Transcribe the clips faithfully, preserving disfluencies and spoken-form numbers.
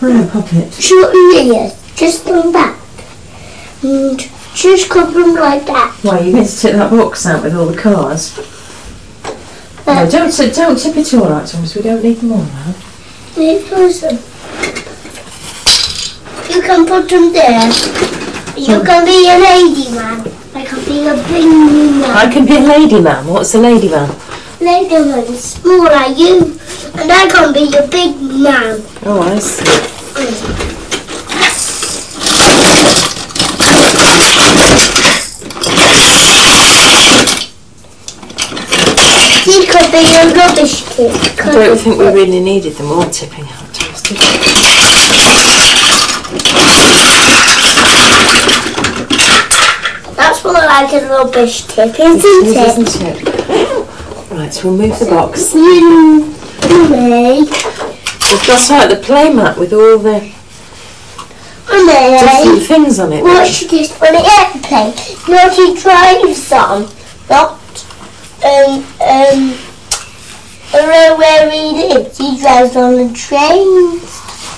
Put it in a pocket. Short ears, just on that. And just cover them like that. Why, you going to take that box out with all the cars? Uh, no, don't, don't tip it all out, Thomas. We don't need them all now. Listen. You can put them there. You can be a lady man. I can be a big man. I can be a lady man. What's a lady man? Lady man, small like you. And I can be a big man. Oh, I see. He could be a rubbish kid. I don't think we really needed them all tipping out, Thomas, did we? That's more like a rubbish tip, isn't it? it? Isn't it? Right, so we'll move the box. Mummy. That's right, the play mat with all the Mummy. different things on it. Watch this on the airplane. Not he drives on. Not um um around where he lives. He drives on the trains.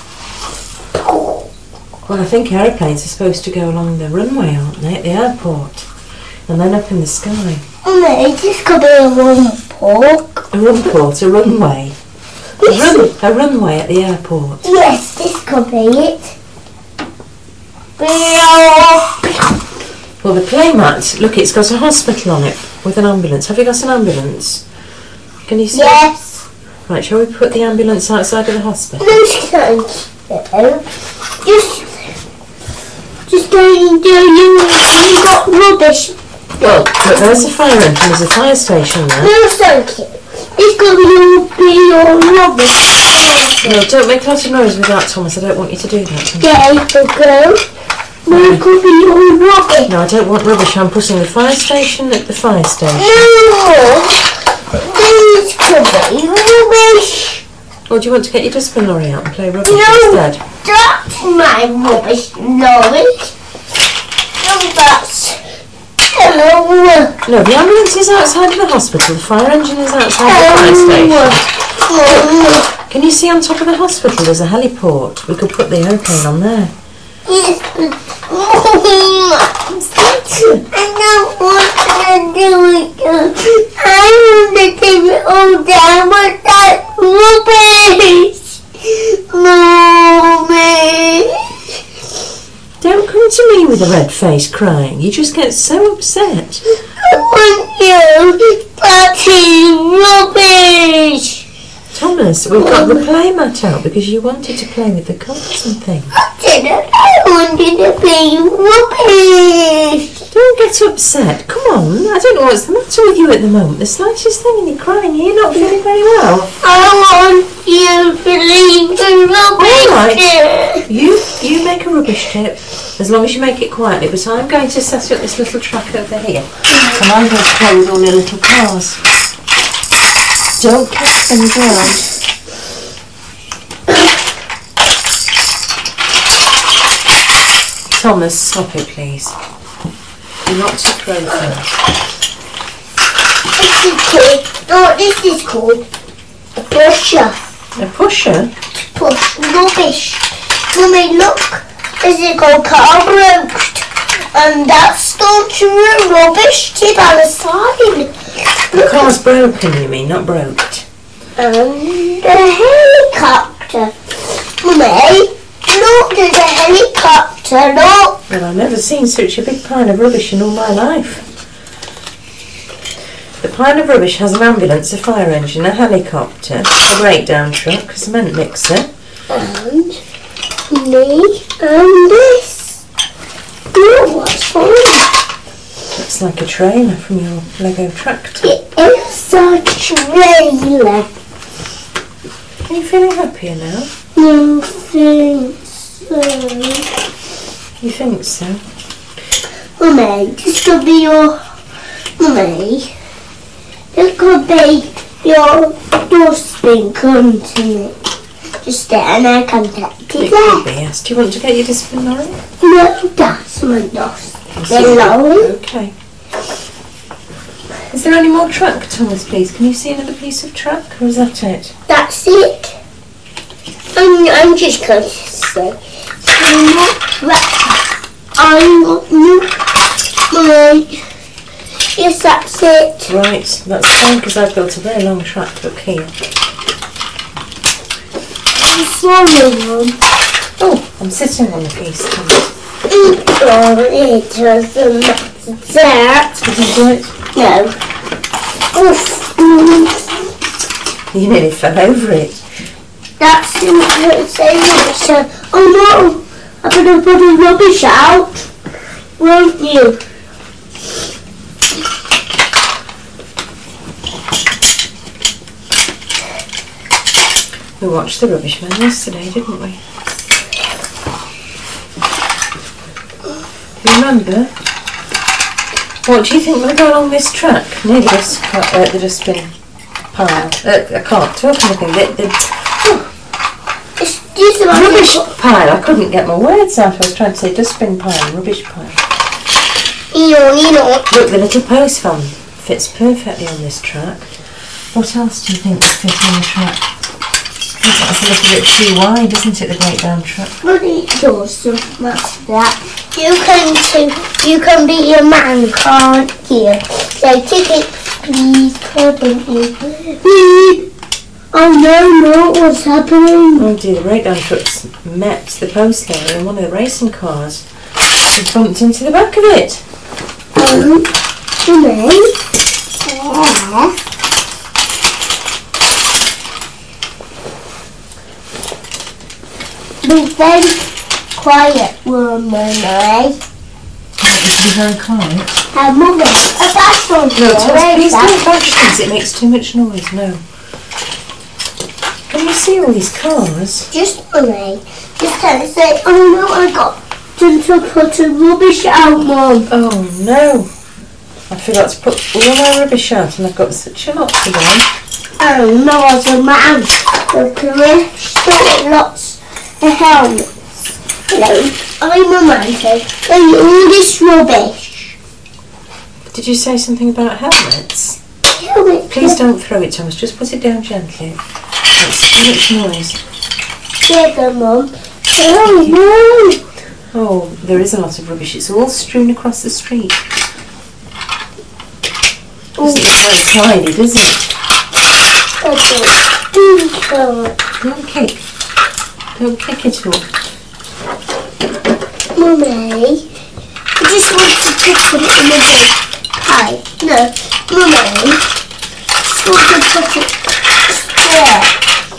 Well, I think aeroplanes are supposed to go along the runway, aren't they, at the airport? And then up in the sky. Mummy, this could be a runport. A runport, a runway. A, run, a runway at the airport. Yes, this could be it. Well, the playmat, look, it's got a hospital on it with an ambulance. Have you got an ambulance? Can you see? Yes. Right, shall we put the ambulance outside of the hospital? No, thank you. Just, just don't do you. You got rubbish. Well, look, there's a fire engine. There's a fire station there. No, thank you. It's going to be your rubbish. No, don't make a lot of noise with that, Thomas. I don't want you to do that. There you go. No, it could be your rubbish. No, I don't want rubbish. I'm putting the fire station at the fire station. No, this could be rubbish. Or do you want to get your dustbin lorry out and play rubbish No, instead? that's my rubbish lorry. No, that's... Hello. No, the ambulance is outside of the hospital. The fire engine is outside the fire station. Can you see on top of the hospital there's a heliport? We could put the aeroplane on there. Yes, I don't want to do it. I want to take it all down, but that's rubbish. Mommy. Don't come to me with a red face crying. You just get so upset. I want you. Daddy, rubbish. Thomas, we've got the play mat out because you wanted to play with the cars and things. I didn't. I wanted to be rubbish. Don't get upset. Come on. I don't know what's the matter with you at the moment. The slightest thing and you're crying. You're not feeling very well. I want you to leave the rubbish. All right. There. You, you make a rubbish tip as long as you make it quietly. But I'm going to set up this little track over here. And I'm going to play with all the little cars. Don't kick them down. Thomas, stop it, please. You're not to throw things. This is called, no, this is called a pusher. A pusher? Push rubbish. Mummy, look, this is called car broke. And that's not true rubbish tip on the side. The car's broken, you mean, not broke. And the helicopter. Mummy, look, there's a helicopter, look. Well, I've never seen such a big pile of rubbish in all my life. The pile of rubbish has an ambulance, a fire engine, a helicopter, a breakdown truck, a cement mixer. And me and this. Look what's on it. Looks like a trailer from your Lego tractor. It is a trailer. Are you feeling happier now? You think so? You think so? Mummy, this could be your... Mummy, this could be your dustbin, couldn't it? Just there and I can take it It there. could be, yes. Do you want to get your dustbin lorry? No, that's my dustbin lorry. Okay. Is there any more track, Thomas, please? Can you see another piece of track, or is that it? That's it. I'm, I'm just going to say, I'm not right. I'm not new. Right. Yes, that's it. Right, that's fine because I've built a very long track up here. I'm sorry, Mum. Oh, I'm sitting on the piece. Oh, it doesn't matter. Did you do it? No. Oof. You nearly fell over it. That's the same rubbish. Oh no! I better put the rubbish out, won't you? We watched The Rubbish Man yesterday, didn't we? Remember? What do you think will go along this track near the, dust, uh, the dustbin pile? Uh, I can't talk anything. The, the oh, Excuse me. rubbish pile. I couldn't get my words out. I was trying to say dustbin pile, rubbish pile. You know, you know. Look, the little post fan fits perfectly on this track. What else do you think would fit on the track? That's a little bit too wide, isn't it, the breakdown track? But it doesn't matter that. You can too, you can be a man, can't you? So ticket, please, couldn't you? Oh no, no, what's happening? Oh dear, the breakdown truck's met the post there and one of the racing cars has bumped into the back of it. Um, for me? Yeah. Be very quiet, woman, eh? You should be very quiet. And mother, a bash on No, Thomas, please don't bash things, it makes too much noise, no. Can you see all these cars? Just mummy, just can't say, oh no, I got to put the rubbish out, Mum. Oh no, I forgot to put all my rubbish out and I've got such a lot today. Oh no, as a man, the career still lots of helmets. Hello, I'm a man, so I all this rubbish. Did you say something about helmets? Helmet. Please don't throw it, Thomas, just put it down gently. It's too much noise. There go, Mum. Oh no. Oh, there is a lot of rubbish. It's all strewn across the street. Doesn't look very tidy, does it? Don't kick. Don't kick it all. Mummy, I just want to put it in a big pie. No, Mummy, I just want to put it there.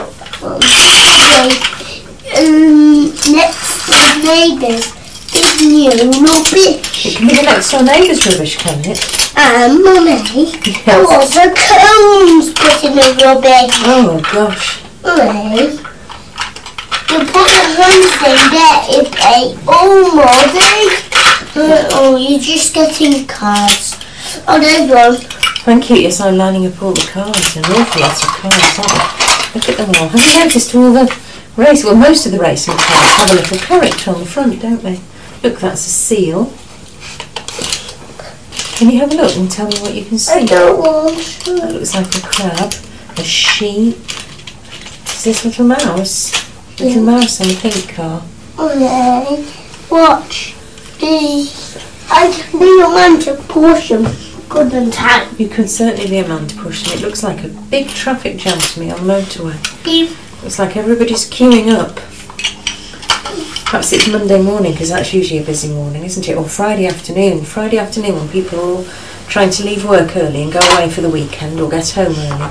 Um, next to the neighbours, big new rubbish. It can be the next door neighbour's rubbish, can it? And Mummy, there was a cones put in the rubbish. Oh gosh. Mummy, you put the hose in there if they all muddy. Oh, you're just getting cards. Oh, there's one. Thank you. Yes, I'm lining up all the cars. An awful lot of cars, aren't there? Look at them all. Have you noticed all the race? Well, most of the racing cars have a little character on the front, don't they? Look, that's a seal. Can you have a look and tell me what you can see? I don't want to. That looks like a crab, a sheep. Is this little mouse? Little Yeah. mouse on the pink car. Okay, watch. The, I can be a man to push them, couldn't I? You could certainly be a man to push them. It looks like a big traffic jam to me on the motorway. Looks like everybody's queuing up. Perhaps it's Monday morning because that's usually a busy morning, isn't it? Or Friday afternoon. Friday afternoon when people are all trying to leave work early and go away for the weekend or get home early.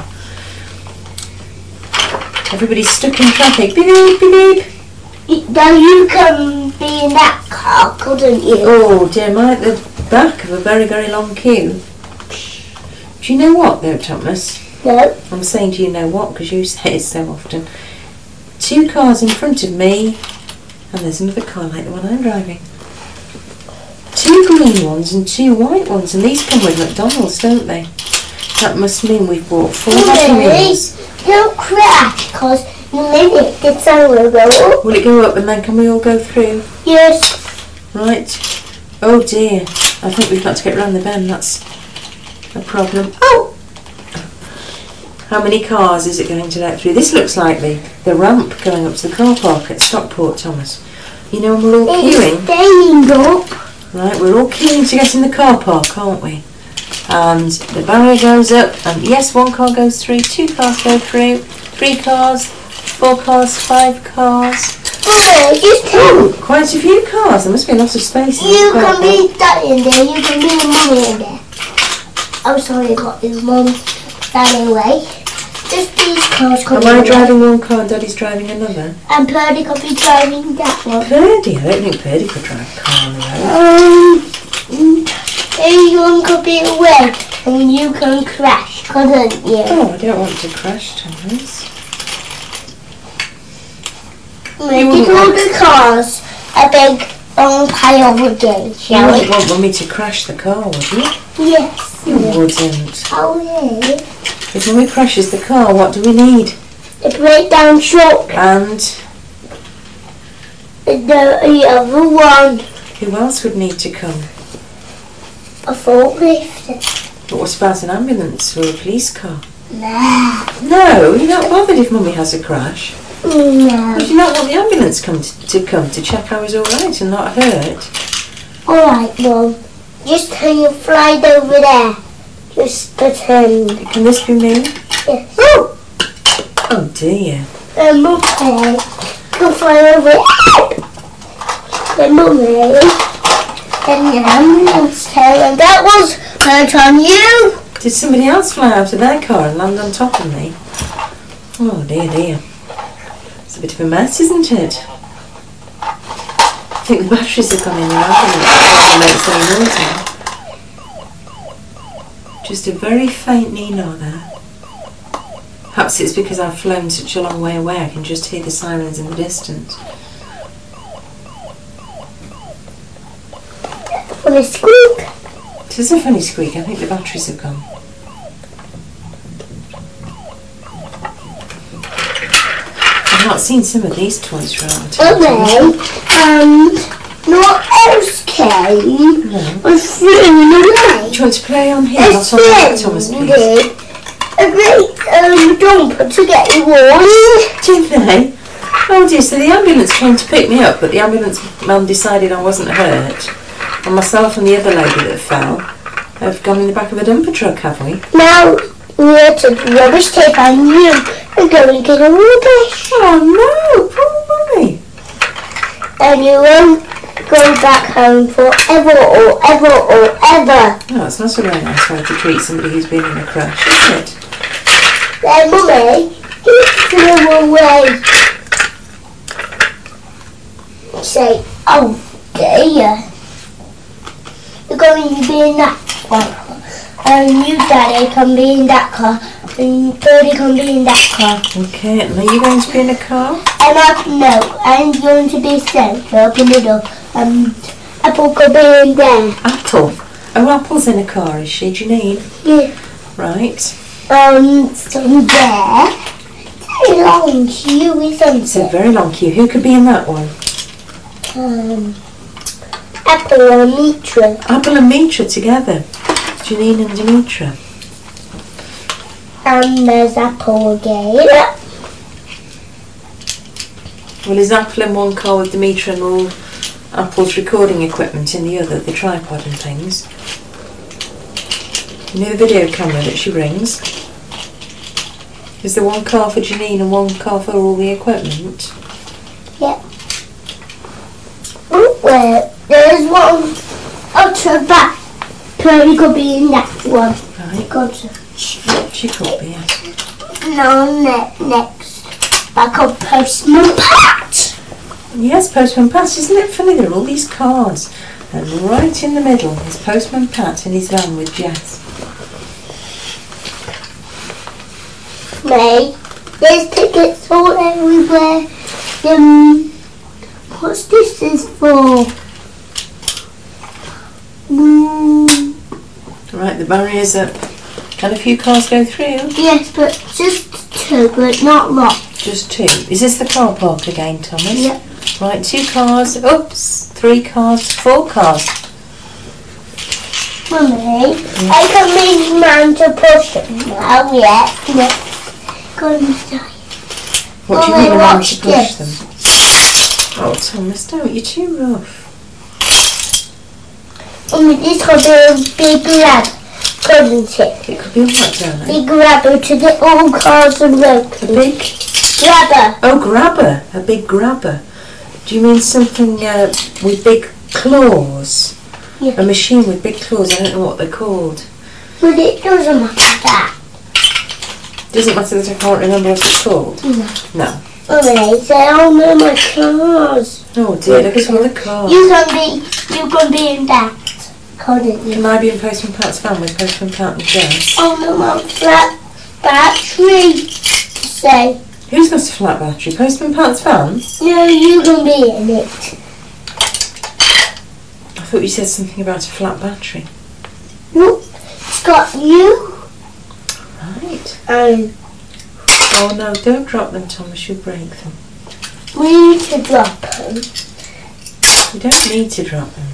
Everybody's stuck in traffic. Beep, beep, beep. Now you can be in that car, couldn't you? Oh dear, I'm at the back of a very, very long queue. Do you know what though, Thomas? No. I'm saying do you know what because you say it so often. Two cars in front of me and there's another car like the one I'm driving. Two green ones and two white ones and these come with McDonald's, don't they? That must mean we've bought four Happy Meals. Don't crash because the minute it's over, go up. Will it go up and then can we all go through? Yes. Right. Oh dear. I think we've got to get round the bend. That's a problem. Oh! How many cars is it going to let through? This looks like the, the ramp going up to the car park at Stockport, Thomas. You know, and we're all queuing. It's staying up. Right, we're all queuing to get in the car park, aren't we? And the barrier goes up, and yes, one car goes through, two cars go through, three cars, four cars, five cars. Mummy, just Oh, quite a few cars. There must be a lot of space in You the car can park. be Daddy in there, you can be Mummy in there. I'm sorry, I got his mum that away. Just these cars Am coming I in. driving one car and Daddy's driving another? And Purdy could be driving that one. Purdy? I don't think Purdy could drive a car on the road. Um, everyone could be away, and you can crash, couldn't you? Oh, I don't want to crash, Thomas. Make wouldn't all want- the cars a big long pile again, You shall we? wouldn't want Mummy to crash the car, would you? Yes. You wouldn't. Oh, yeah. If Mummy crashes the car, what do we need? The breakdown truck, And the, the other one, who else would need to come? a forklift. But what about an ambulance or a police car? Nah. No, you're not bothered if Mummy has a crash. No. Would you not want the ambulance come to, to come to check I was all right and not hurt? Alright, Mum. Just can you fly over there? Just pretend. Can this be me? Yes. Oh! Oh dear. Um, okay. Go fly over it. The Mummy. And the ambulance came, and that was hurt on you. Did somebody else fly out of their car and land on top of me? Oh dear dear. It's a bit of a mess, isn't it? I think the batteries have gone in the ambulance before it makes any noise. Just a very faint nino there. Perhaps it's because I've flown such a long way away I can just hear the sirens in the distance. On a squeak. It is a funny squeak. I think the batteries have gone. I've not seen some of these toys for a long time. Okay. And what else came No. was flew away. Do you want to play on here? A Not on that, Thomas, friend please. did a great um, jumper to get warm. Did they? Oh dear, so the ambulance came to pick me up, but the ambulance man decided I wasn't hurt. And myself and the other lady that fell have gone in the back of a dumper truck, have we? Now we're to rubbish tape on you and go and get a rubbish. Oh no, poor Mummy. And you won't go back home forever or ever or ever. No, it's not a very nice way to treat somebody who's been in a crash, is it? Then Mummy, he flew away. Say, oh dear. You're going to be in that one. And you, Daddy, can be in that car. And Daddy can be in that car. Okay, and are you going to be in a car? And I, no, I'm going to be centre up in the middle. And Apple could be in there. Apple? Oh, Apple's in a car, is she, Janine? Yeah. Right. Um, so there. Very long queue, isn't It's a it? very long queue. Who could be in that one? Um, Apple and Mitra. Apple and Mitra together. Janine and Demetra. And there's Apple again. Well, is Apple in one car with Demetra and all Apple's recording equipment in the other, the tripod and things? You know the video camera that she brings? Is there one car for Janine and one car for all the equipment? Yep. Oh, well, there's one ultra back. Probably could be in that one. Right. Gotcha. She could be, yes. No, ne- next. Back up Postman Pat. Yes, Postman Pat. Isn't it funny? There are all these cars. And right in the middle is Postman Pat in his van with Jess. May, there's tickets all everywhere. Um, what's this is for? Mm, Right, the barrier's up. Can a few cars go through? yes, but just two, but not lots. Just two. Is this the car park again, Thomas? Yep. Right, two cars. Oops, three cars, four cars. Mummy, I can make man to push it now, yes. Next. Go inside. What do you Mummy, mean I'm watch to push this. them? Oh, Thomas, don't. You're too rough. Mummy, this could be a big grab, couldn't it? It could be a what, darling? Big grabber to get all cars and road. A big... Grabber. Oh, grabber. A big grabber. Do you mean something uh, with big claws? Yeah. A machine with big claws. I don't know what they're called. But it doesn't matter that. Doesn't matter that I can't remember what it's called? No. No. Mummy, they all know my cars. Oh dear, look at all the cars. You can be, you can be in that, couldn't you? Can I be in Postman Pat's van with Postman Pat and Jess? Oh no, Mum, flat battery. Say, Who's got a flat battery? Postman Pat's van? no, you can be in it. I thought you said something about a flat battery. Look, it's got you Right. and Oh no, don't drop them, Thomas, you'll break them. we need to drop them. You don't need to drop them,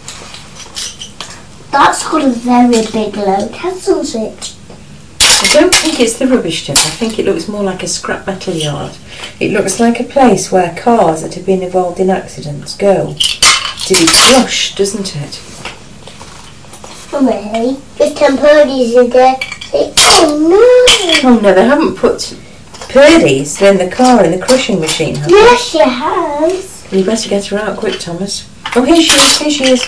love. That's got a very big load, hasn't it? I don't think it's the rubbish tip. I think it looks more like a scrap metal yard. It looks like a place where cars that have been involved in accidents go to be crushed, doesn't it? Mummy, there's ten birdies in there. Say, oh Oh no, they haven't put Purdy's in the car in the crushing machine, have no. they? Yes, she has. You better get her out quick, Thomas. Oh, here she is, here she is.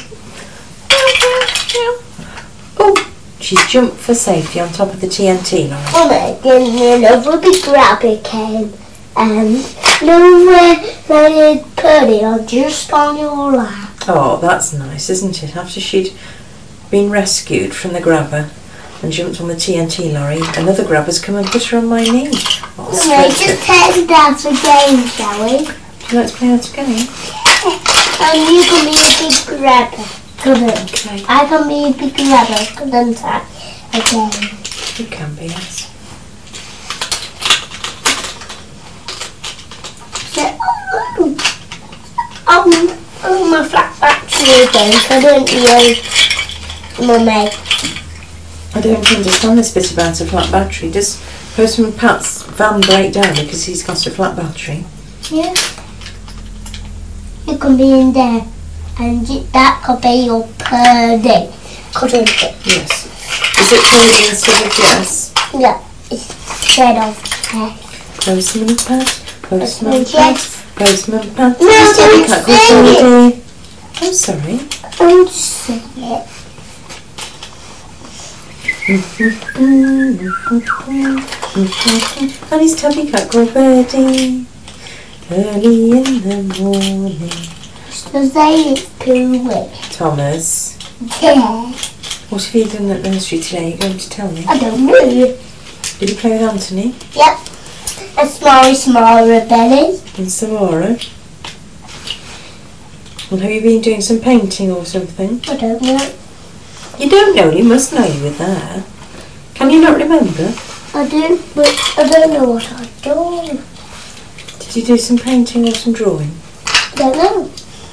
Oh, she's jumped for safety on top of the T N T line. Mummy, then another big grabber came and nowhere they put it on just on your lap. Oh, that's nice, isn't it? After she'd been rescued from the grabber and jumped on the T N T lorry, another grabber's come and put her on my knee. Oh, Mummy, splendid. just take that again, shall we? Would you like to play out again? And you can be a big grabber, couldn't Okay. I can be a big grabber, couldn't I? Again. You can be, yes. Say, oh, oh, oh, my flat battery again, couldn't you, Mummy? I don't understand this bit about a flat battery. Does Postman Pat's van break down because he's got a flat battery? Yeah. You can be in there, and you- that could be your Purdy, couldn't it? Yes. Is it Purdy instead of Jess? Yeah, instead of uh, Postman Pat, Postman Postman Pat, Jess. Postman Pat. No, Mister don't Cat, sing it. Purdy. I'm sorry. Don't say it. And his tabby cat called Birdie. Early in the morning. So say it's poo-wee. Thomas, Yeah. what have you done at nursery today? You're going to tell me. I don't know. Did you play with Anthony Yep. A small, small belly. and Samara? And have you been doing some painting or something? I don't know. You don't know, you must know you were there. Can you not remember? I do, but I don't know what I've done. Did you do some painting or some drawing? I don't know.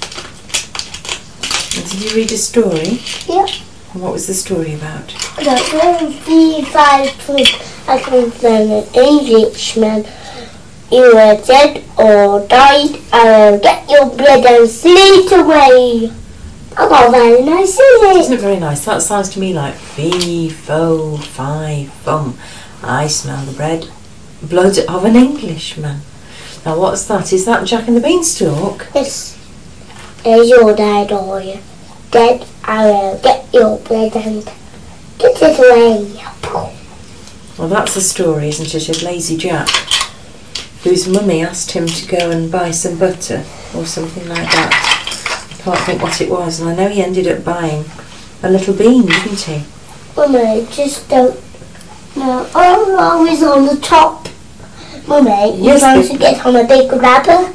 And did you read a story? Yep. And what was the story about? I don't know. If I could, I come from an Englishman. You were dead or died, I'll get your blood and slate away. I got very nice, isn't Isn't it? it very nice? That sounds to me like fee, fo, fi, fum. I smell the bread, blood of an Englishman. Now what's that? Is that Jack and the Beanstalk? Yes. As you died or you dead, I will get your blood and get it away. Well, that's the story, isn't it, of Lazy Jack, whose mummy asked him to go and buy some butter or something like that. I can't think what it was, and I know he ended up buying a little bean, didn't he? Mummy, just don't. No, I'm always on the top. Mummy, you're Yes, going but- to get on a big grabber.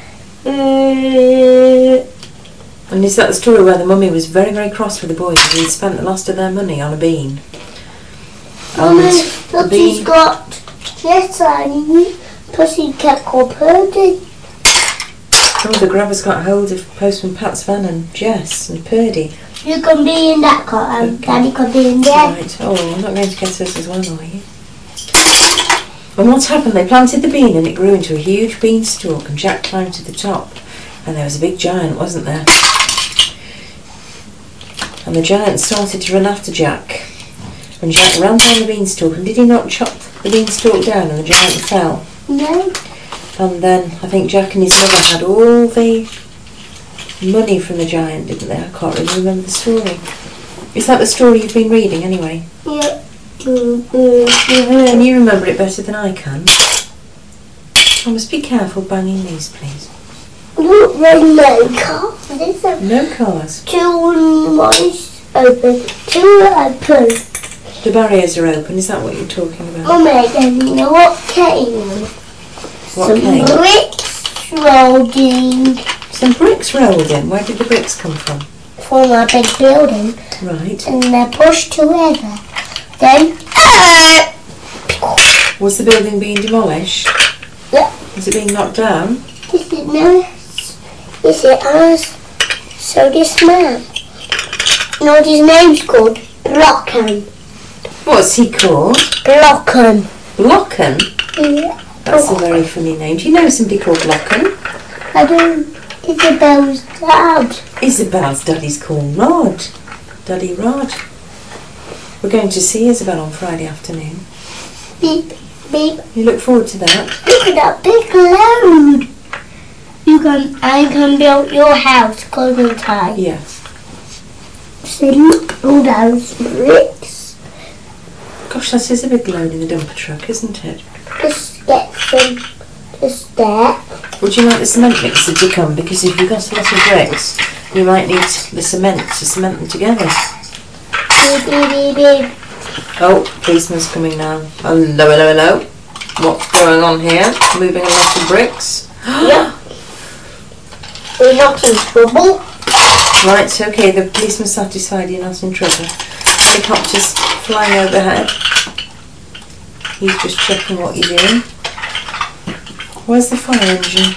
Mm, And is that the story where the mummy was very, very cross with the boys because he'd spent the last of their money on a bean? Mummy, And look, the he's bean, got yes, I pussycat called Purdy. oh, the grabber's got hold of Postman Pat's van and Jess and Purdy. You can be in that car, and Okay. Daddy can be in there. Right, oh, you're not going to get us as well, are you? And what happened? They planted the bean and it grew into a huge beanstalk, and Jack climbed to the top, and there was a big giant, wasn't there? And the giant started to run after Jack, and Jack ran down the beanstalk, and did he not chop the beanstalk down and the giant fell? No. And then I think Jack and his mother had all the money from the giant, didn't they? I can't really remember the story. Is that the story you've been reading anyway? Yeah. Mm-hmm. Can you remember it better than I can? I must be careful banging these, please. Look, there's no cars. There's a No cars. two ones open, two are open. The barriers are open, is that what you're talking about? Oh my God, you know what came? What Some came? bricks rolling Some bricks rolled in. Where did the bricks come from? from a big building, Right. and they're pushed together. Then, uh, Was the building being demolished? yeah, Was it being knocked down? this is nice. This is ours. So this man, you know what his name's called? Blocken. What's he called? Blocken. Blocken? Yeah. That's a very funny name. Do you know somebody called Blocken? I do. Isabel's dad. Isabel's daddy's called Rod. Daddy Rod. We're going to see Isabel on Friday afternoon. Beep, beep. You look forward to that? Look at that big load. You can, I can build your house, couldn't I? Yes. So look, all those bricks. Gosh, that is a big load in the dumper truck, isn't it? Just get some, just there. Would you like the cement mixer to come? Because if you've got a lot of bricks, you might need the cement to cement them together. Beep, beep, beep, beep. Oh, policeman's coming now. Hello, hello, hello. What's going on here? Moving a lot of bricks. Yeah. We're not in trouble. Right, okay, the policeman's satisfied you're not in trouble. Helicopter's flying overhead. He's just checking what you're doing. Where's the fire engine?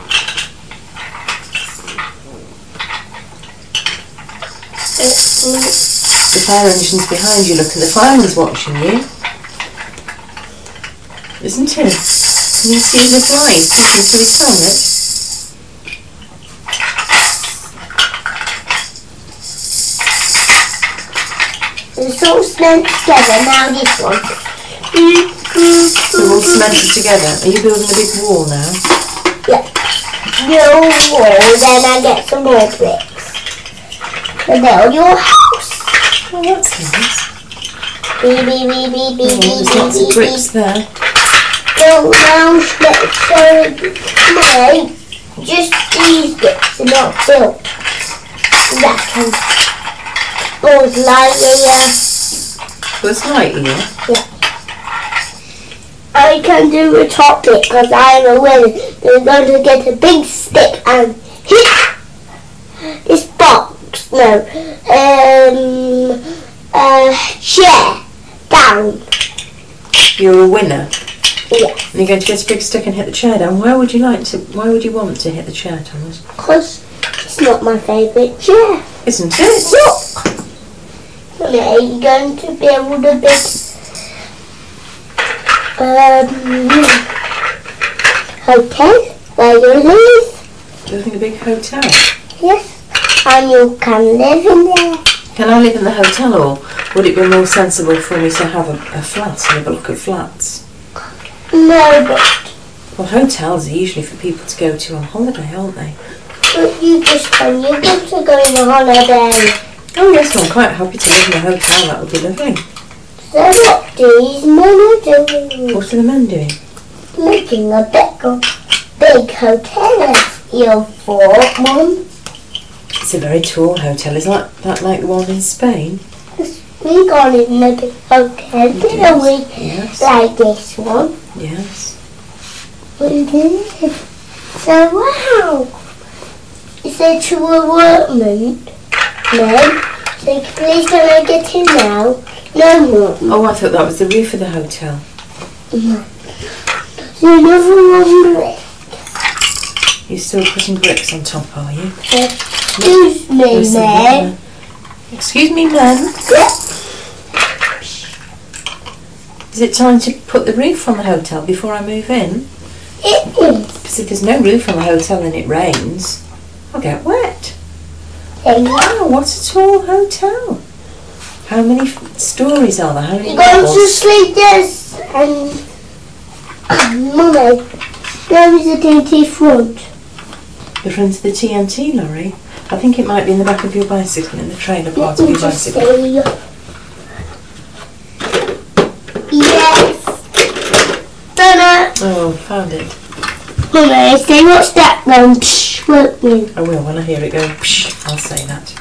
The fire engine's behind you, look, and the fireman's watching you. Isn't he? Can you see his little eyes peeking through his helmet? It's all cemented together. Now this one. They're all cemented together. Are you building a big wall now? Yeah. No wall, then I get some more bricks. To build your house. Oh, that's nice. Beep, beep, beep, beep, beep, Oh, there's beep, lots of beep, bricks beep. there. So now let's show me. Just these bricks are not built. That can Buzz Lightyear. Buzz Lightyear? Yeah. I can do a top bit because I'm a winner. They're going to get a big stick and hit this box. No. Um. Uh. Chair. Down. You're a winner. Yeah. And you're going to get a big stick and hit the chair down. Where would you like to? Why would you want to hit the chair, Thomas? Because it's not my favourite chair. Isn't it? Look. Are you going to build a big um, hotel where you live? Building a big hotel. Yes. And you can live in there. Can I live in the hotel, or would it be more sensible for me to have a, a flat and a block of flats? No, but Well, hotels are usually for people to go to on holiday, aren't they? but you just can. You want to go on a holiday. Oh yes, well, I'm quite happy to live in a hotel. That would be lovely. So what these men are doing? What are the men doing? Making a big, big hotel. You thought, Mum? It's a very tall hotel. Is that, that like the one in Spain? We got in a big hotel, didn't we? Yes. Like this one. Yes. We did. So wow. Is there two apartment? No. So please can I get in now? No more. Oh, I thought that was the roof of the hotel. No. So another one brick. You're still putting bricks on top, are you? Excuse me, There's some man. there. Excuse me, man. Yeah. Is it time to put the roof on the hotel before I move in? It is. Because if there's no roof on the hotel and it rains, I'll get wet. Wow, what a tall hotel. How many f- stories are there? How many you go to levels? sleep this and Mummy, where is the T N T front? The front of the T N T lorry? I think it might be in the back of your bicycle, in the trailer part Let of me your just bicycle. see. Yes. Done it. Oh, found it. Mummy, say what's that then? Psh, won't you? I will when I hear it go psh, I'll say that.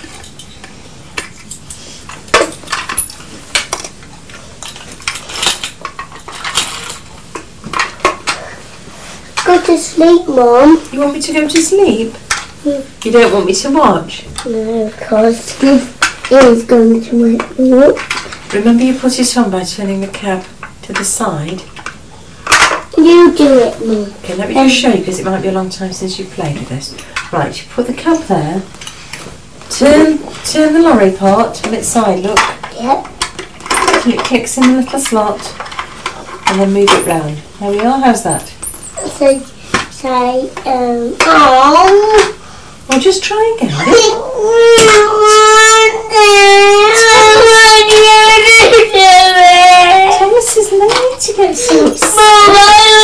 Go to sleep, Mum. You want me to go to sleep? Mm. You don't want me to watch? No, because it is going to wake me up. Remember you put it on by turning the cab to the side? You do it, Mum. Okay, let me just show you because it might be a long time since you've played with this. Right, you put the cab there, turn turn the lorry part on its side, look, Yep. and it clicks in the little slot, and then move it round. There we are, how's that? So, say, um, oh. Well, just try again. Thomas is late to get so upset.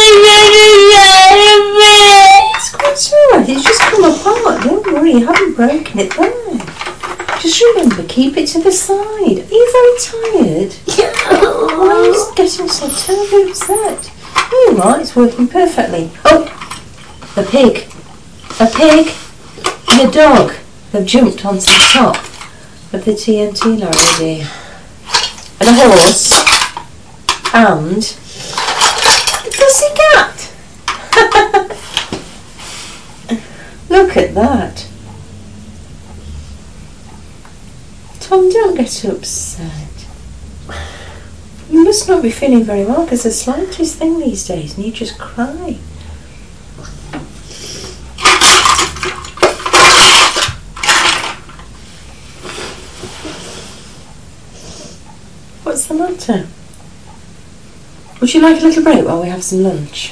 It's quite alright, it's just come apart. Don't worry, you haven't broken it there. Just remember, keep it to the side. Are you very tired? Why are you getting so terribly upset? Oh, right, it's working perfectly. Oh, a pig. A pig and a dog. They've jumped onto the top of the T N T lorry, dear. And a horse. And a pussycat. Look at that. Tom, don't get upset. You must not be feeling very well because the slightest thing these days and you just cry. What's the matter? Would you like a little break while we have some lunch?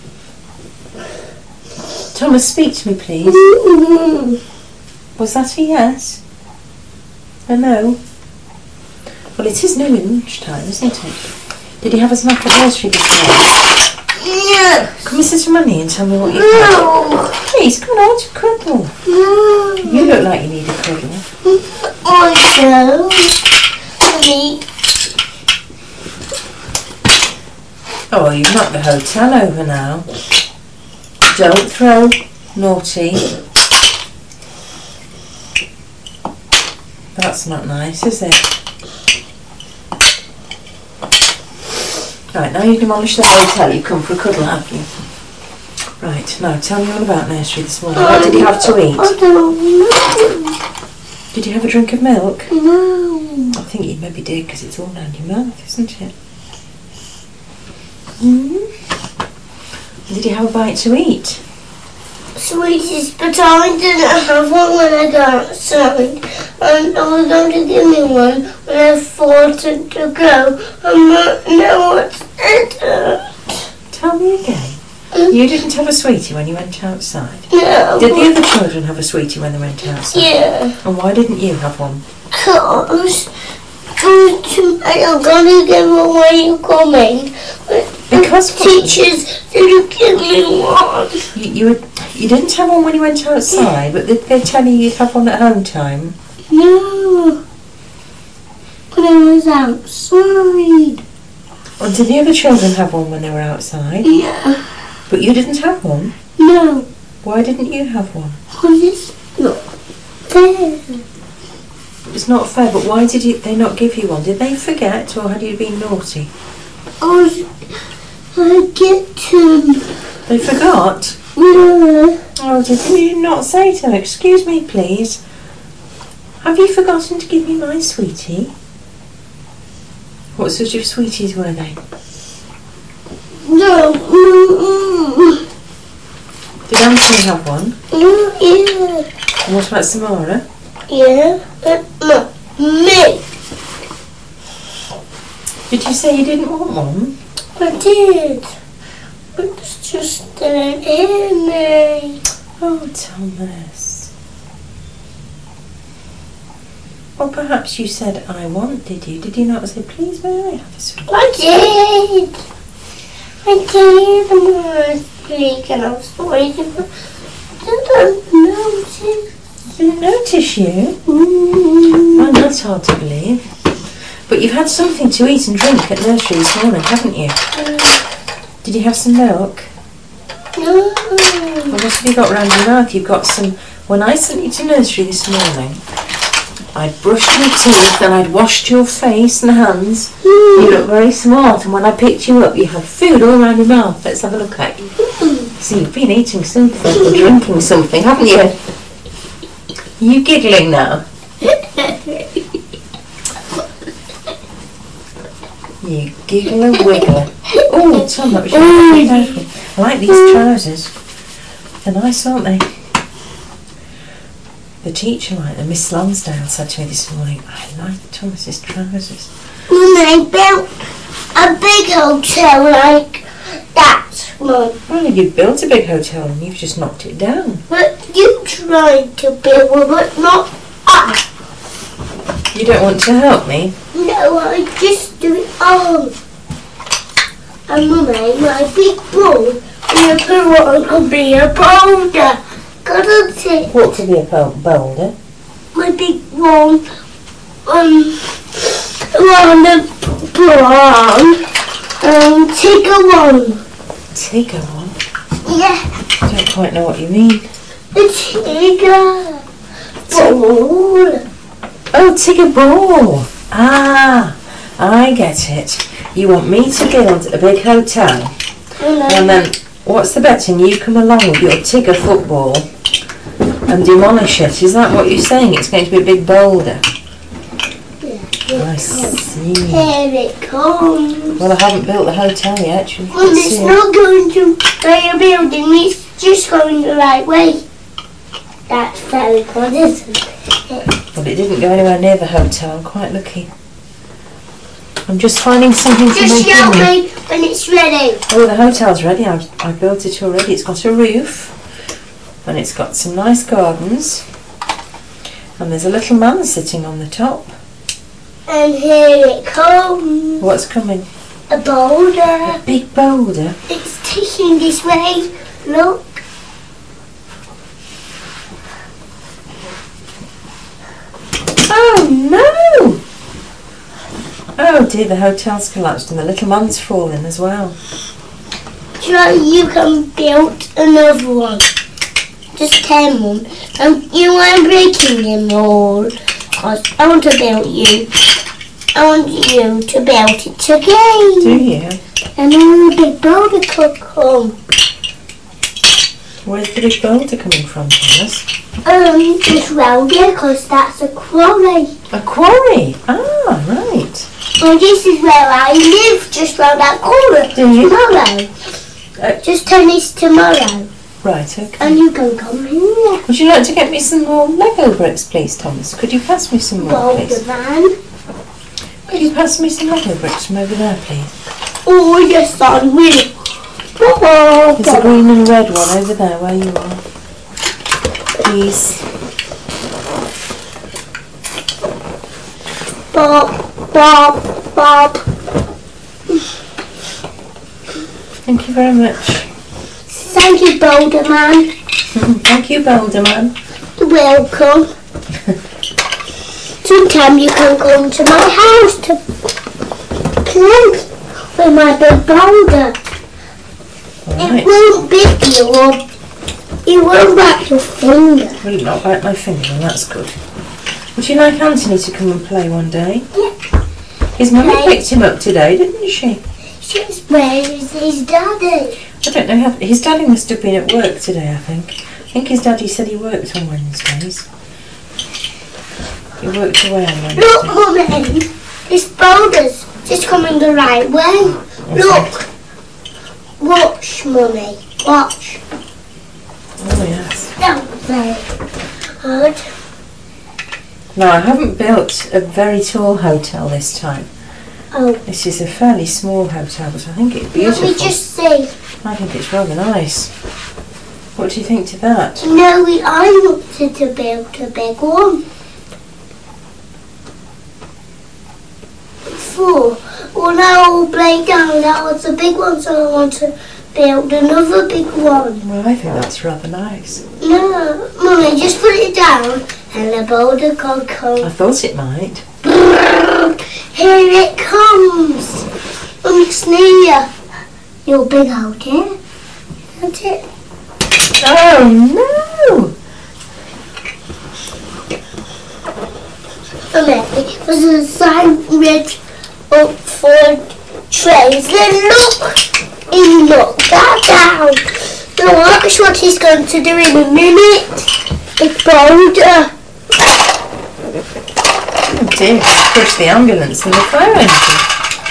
Thomas, speak to me, please. Was that a yes? A no? Well, it is nearly lunchtime, isn't it? Did you have a snack at nursery this morning? Yes. Come and sit on my knee and tell me what you've No. had. Please, come on, I want to cuddle. No. You look like you need a cuddle. Also, Mummy. Oh, you've knocked the hotel over now. Don't throw, naughty. That's not nice, is it? Right, now you've demolished the hotel, you've come for a cuddle, have you? Right, now tell me all about nursery this morning. What did you have to eat? I don't know. Did you have a drink of milk? No. I think you maybe did because it's all down your mouth, isn't it? Mm-hmm. Did you have a bite to eat? Sweeties, but I didn't have one when I got outside. And I was going to give me one when I thought it to go. And now it's it. Tell me again. You didn't have a sweetie when you went outside? No. Did the other children have a sweetie when they went outside? Yeah. And why didn't you have one? Because I'm going to give away you coming. Because teachers didn't give me one. You, you, were, you didn't have one when you went outside, but did they tell you you'd have one at home time? No. When I was outside. Or did the other children have one when they were outside? Yeah. But you didn't have one? No. Why didn't you have one? Because it's not fair. It's not fair, but why did you, they not give you one? Did they forget, or had you been naughty? I was... I get to... They forgot? No. Oh, did you not say so? Excuse me, please. Have you forgotten to give me my sweetie? What sort of sweeties were they? No. Mm-mm. Did Anthony have one? Mm, yeah. And what about Samara? Yeah. But not me. Did you say you didn't want one? I did. But it's just didn't hear me. Oh, Thomas. Or perhaps you said, I want, did you? Did you not say, please may I have a sweet? I did. I did. I'm going to speak and I was waiting for... I didn't notice. Didn't notice you? Mm. Well, that's hard to believe. But you've had something to eat and drink at nursery this morning, haven't you? Mm. Did you have some milk? No. Well, what have you got round your mouth? You've got some... When I sent you to nursery this morning, I'd brushed your teeth and I'd washed your face and hands. Mm. You look very smart, and when I picked you up, you had food all around your mouth. Let's have a look at you. So you've been eating something or drinking something, haven't you? Are you giggling now? You giggler wiggler. Oh, Tom, that was your favourite. I like these trousers. They're nice, aren't they? The teacher liked them. Miss Lonsdale said to me this morning, I like Thomas's trousers. When I built a big hotel like that one. Well, you built a big hotel and you've just knocked it down. But you tried to build one, but not I. You don't want to help me? No, I just do it all. And Mummy, my big ball will go on could be a boulder. Couldn't it? What could be a bou- boulder? My big one, um, on the brown, um, Tigger one. Tigger one? Yeah, I don't quite know what you mean. the Tigger ball. Oh, Tigger ball. Ah, I get it. You want me to build a big hotel, and then what's the betting? You come along with your Tigger football and demolish it. Is that what you're saying? It's going to be a big boulder. Yeah, I see. here it comes. Well, I haven't built the hotel yet. You Well, can it's see it. not going to be a building, it's just going the right way. That's very good, isn't it? Well, it didn't go anywhere near the hotel. I'm quite lucky. I'm just finding something to Just make show in me when it's ready. Oh, the hotel's ready. I've, I've built it already. It's got a roof and it's got some nice gardens and there's a little man sitting on the top. And here it comes. What's coming? A boulder. A big boulder. It's ticking this way. Look. Oh no! Oh dear, the hotel's collapsed and the little man's fallen as well. Try you can build another one. Just ten one. And you are breaking them all. Cause I want to build you. I want you to build it again. Do you? And then the big boulder could come. Where's the big boulder coming from, Thomas? Um, just round here, because that's a quarry. A quarry? Ah, right. And this is where I live, just round that corner. Do you? Tomorrow. Uh, Just tennis tomorrow. right, okay. And you can come here. Would you like to get me some more Lego bricks, please, Thomas? Could you pass me some more, Boulder please? man. Could you pass me some Lego bricks from over there, please? Oh, yes, I will. Oh, There's a green and red one over there where you are. Please. Bob, Bob, Bob. Thank you very much. Thank you, Boulder man. Thank you, Boulder Man. You're welcome. Sometime you can come to my house to play with my big boulder. Right. It won't bite you or it won't bite your finger. Will you not bite my finger? That's good. Would you like Anthony to come and play one day? Yeah. His mummy Okay. picked him up today, didn't she? She's where is his daddy? I don't know. His daddy must have been at work today, I think. I think his daddy said he worked on Wednesdays. He worked away on Wednesdays. Look, Mummy, this boulder's just coming the right way. Look. Watch, Mummy. Watch. Oh, yes. That was very good. No, I haven't built a very tall hotel this time. Oh. This is a fairly small hotel, but I think it's beautiful. Let me just see. I think it's rather nice. What do you think to that? No, we, I wanted to build a big one. Before, when I all played down, that was a big one, so I want to build another big one. Well, I think that's rather nice. No, Mummy, just put it down and the boulder can come. I thought it might. Here it comes. Mummy, it's near your big out here. That's it. Oh no! Mummy, there's a sign read up for trains. Then look, he knocked that down. Now watch what he's going to do in a minute. Big boulder. Oh dear, push the ambulance and the fire engine.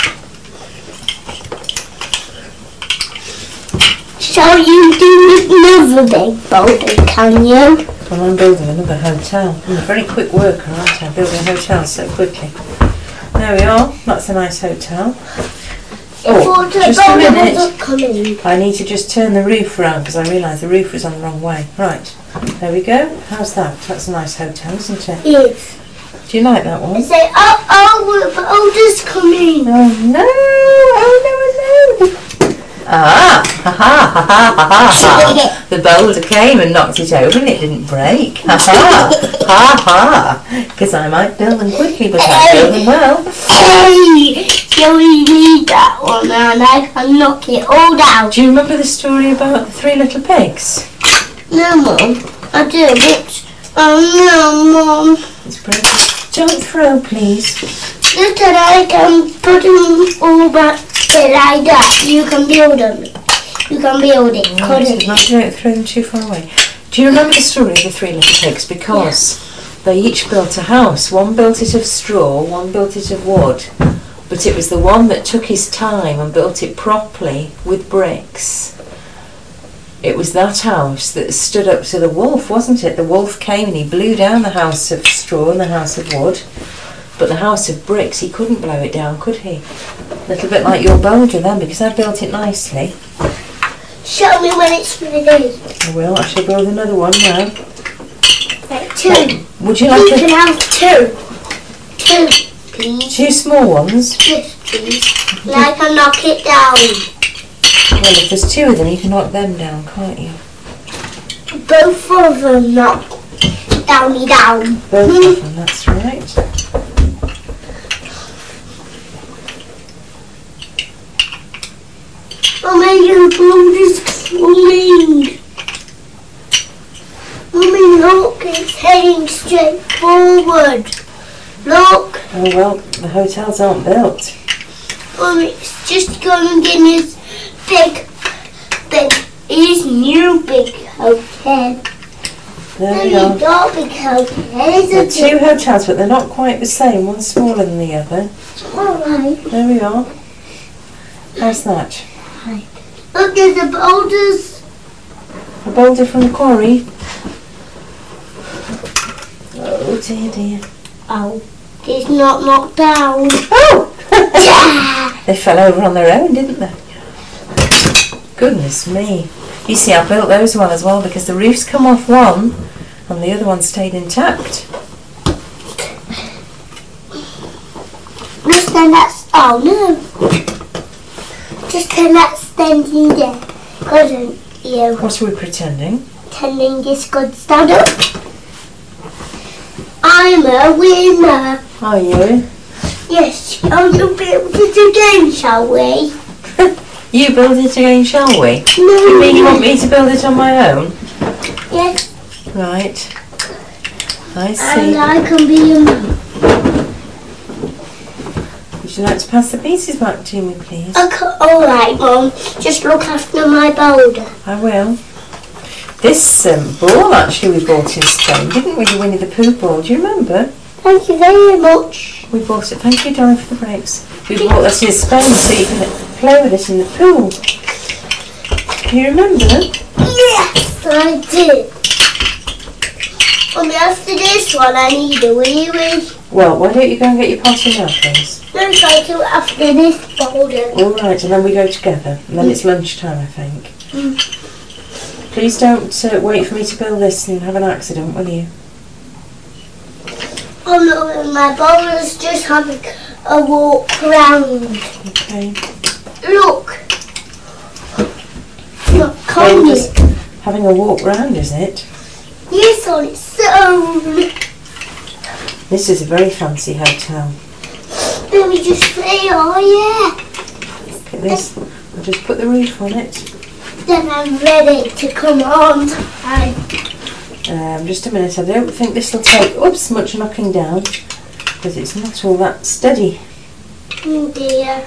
So you do another big boulder, can you? Well, I'm building another hotel. I'm a very quick worker, aren't I? Building hotels so quickly. There we are. That's a nice hotel. Oh, just a minute. I need to just turn the roof around because I realised the roof was on the wrong way. Right, there we go. How's that? That's a nice hotel, isn't it? Yes. Do you like that one? I say, oh, oh, the boulder's coming. Oh no! Oh no! No! Ah! Ha ha ha ha ha ha! The boulder came and knocked it over and it didn't break. Ha ha! Ha ha! Because I might build them quickly, but I build them well. Hey! So we need that one and I can knock it all down. Do you remember the story about the three little pigs? No, Mum. I do, but... Oh no, Mum. It's broken. Don't throw, please. Just that I can put them all back like that. You can build them. You can build it, couldn't you? Don't throw them too far away. Do you remember the story of the three little pigs? Because yeah. They each built a house. One built it of straw, one built it of wood. But it was the one that took his time and built it properly with bricks. It was that house that stood up to the wolf, wasn't it? The wolf came and he blew down the house of straw and the house of wood. But the house of bricks, he couldn't blow it down, could he? A little bit like your boulder then, because I built it nicely. Show me when it's ready. I will. I shall build another one now. Like two. Would you like You a... can have two. Two, please. Two small ones? Yes, please. And I can knock it down. Well, if there's two of them, you can knock them down, can't you? Both of them knock downy down. Both mm. of them, that's right. Mummy, your boulder's coming. Mummy, look, it's heading straight forward. Look. Oh, well, the hotels aren't built. Mummy, it's just going in his big, big, his new big hotel. There we are. Got big hotel, isn't There are two hotels, but they're not quite the same. One's smaller than the other. Alright. There we are. How's that? Right. Look, there's the boulders. A boulder from the quarry. Oh dear dear. Oh, it's not knocked down. Oh! Yeah. They fell over on their own, didn't they? Goodness me. You see, I built those well as well because the roof's come off one and the other one stayed intact. Just then that's... Oh no. Just turn that standing there, couldn't you? What are we pretending? Pretending this could stand up. I'm a winner. Are you? Yes. Oh, you build it again, shall we? You build it again, shall we? No. You mean you want me to build it on my own? Yes. Right. I see. And I can be your mum. Would you like to pass the pieces back to me, please? Okay, all right, Mum. Just look after my boulder. I will. This um, ball, actually, we bought in Spain, didn't we? The Winnie the Pooh ball. Do you remember? Thank you very much. We bought it. Thank you, darling, for the breaks. We bought this in Spain so you can play with it in the pool. Do you remember? Yes, I did. Mummy, after this one, I need a wee wee. Well, why don't you go and get your potty now, please? No, try to after this folder. All right, and then we go together. And then mm. it's lunchtime, I think. Mm. Please don't uh, wait for me to build this and have an accident, will you? Oh no, my brother's just having a walk round. Okay. Look. Look, come here. Having a walk round, is it? Yes, on its own. This is a very fancy hotel. Let me just play, oh yeah. Look at this. I'll just put the roof on it. Then I'm ready to come on. I Um, just a minute, I don't think this will take oops, much knocking down because it's not all that steady. Oh dear.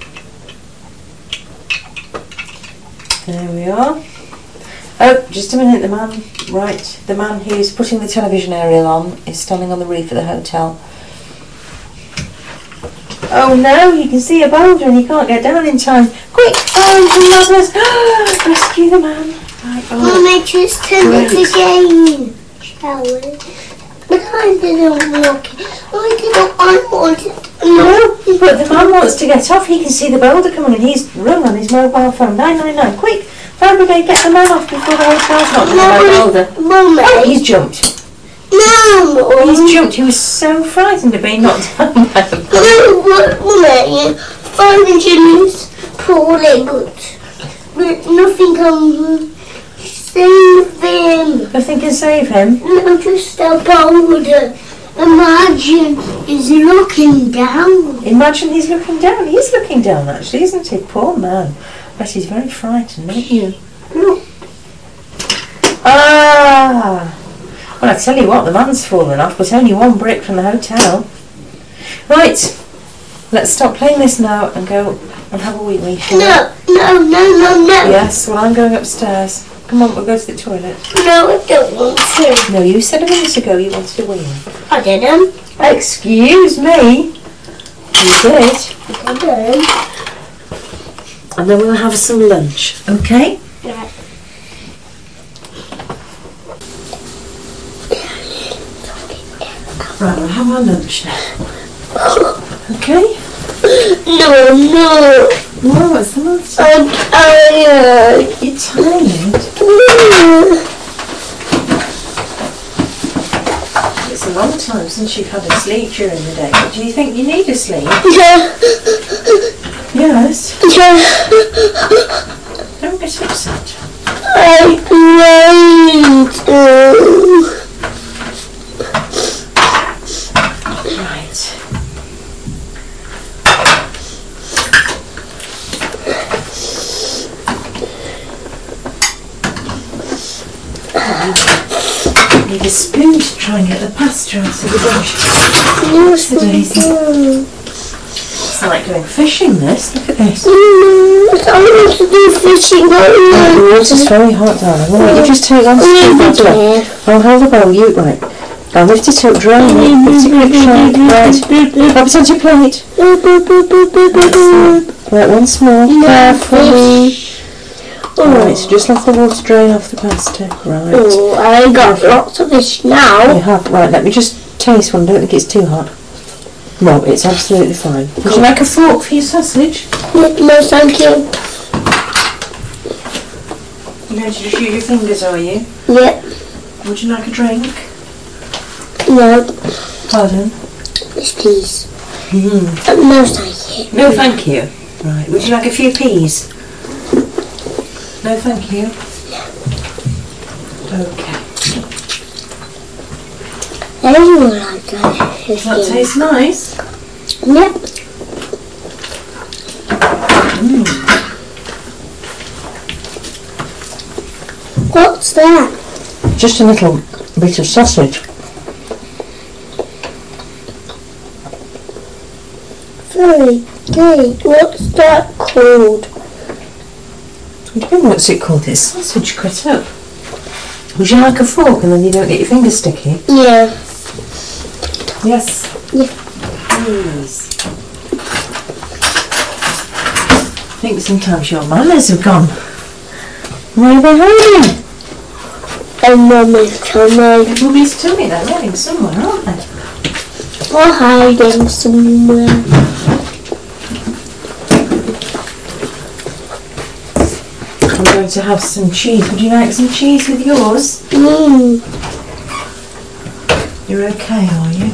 There we are. Oh, just a minute, the man, right, the man who's putting the television aerial on is standing on the roof of the hotel. Oh no, you can see a boulder and he can't get down in time. Quick, find some ladders. Rescue the man. Right, oh. Mummy, just turn it again. Shall we? But I didn't walk it. I didn't I wanted No, but the man wants to get off. He can see the boulder coming and he's rung on his mobile phone. nine nine nine, quick, fire brigade, get the man off before the hotel's not in the boulder. Mummy. Oh, he's jumped. No, He's jumped. He was so frightened of being knocked down by the boulder. No, but Mummy, five engineers poorly, but, but nothing can save him. Nothing can save him. No, just a boulder. Imagine he's looking down. Imagine he's looking down. He is looking down, actually, isn't he? Poor man. But he's very frightened, don't you? Look. Ah! Well, I tell you what, the man's fallen off, but only one brick from the hotel. Right, let's stop playing this now and go and have a wee wee. No, no, no, no, no. Yes, well, I'm going upstairs. Come on, we'll go to the toilet. No, I don't want to. No, you said a minute ago you wanted a wee. I didn't. Excuse me. You did. I didn't. And then we'll have some lunch, okay? Right. Right, we'll have our lunch now. Okay? No, no. Well, what's the matter? I'm tired. You're tired? It's a long time since you've had a sleep during the day. Do you think you need a sleep? Yeah. Yes. Yeah. Don't get upset. I'm going to. Right. Need a spoon to try and get the pasta out of the dish. Yes, the daisy. It's like going fishing, this. Look at this. Mm, I want to do fishing right Oh, now. the water's very hot, darling. All right, you just take one spoon. I'll hold the bowl. You, right. I'll lift it up, dry it. Lift it up, dry it. Right. Pop it onto your plate. Right, once more. Carefully. Right, so just let the water drain off the pasta. Right. Oh, I got lots of fish now. You have. Right, let me just taste one. I don't think it's too hot. No, it's absolutely fine. Would you like a fork for your sausage? No, no, thank you. You're going to just use your fingers, are you? Yep. Would you like a drink? No. Pardon? Yes, please. Mm. Uh, no, thank you. No, thank you. Right, would you like a few peas? No, thank you. Okay. I don't like that. Does that taste nice? Yep. Mm. What's that? Just a little bit of sausage. Very good. What's that called? What do you mean, what's it called? It's sausage cut up. Would you like a fork and then you don't get your fingers sticky? Yeah. Yes. Yeah. Please. I think sometimes your manners have gone. Where are they hiding? I in Mummy's tummy. Mummy's tummy, they're living somewhere, aren't they? Or hiding somewhere. I'm going to have some cheese. Would you like some cheese with yours? Mmm. You're okay, are you?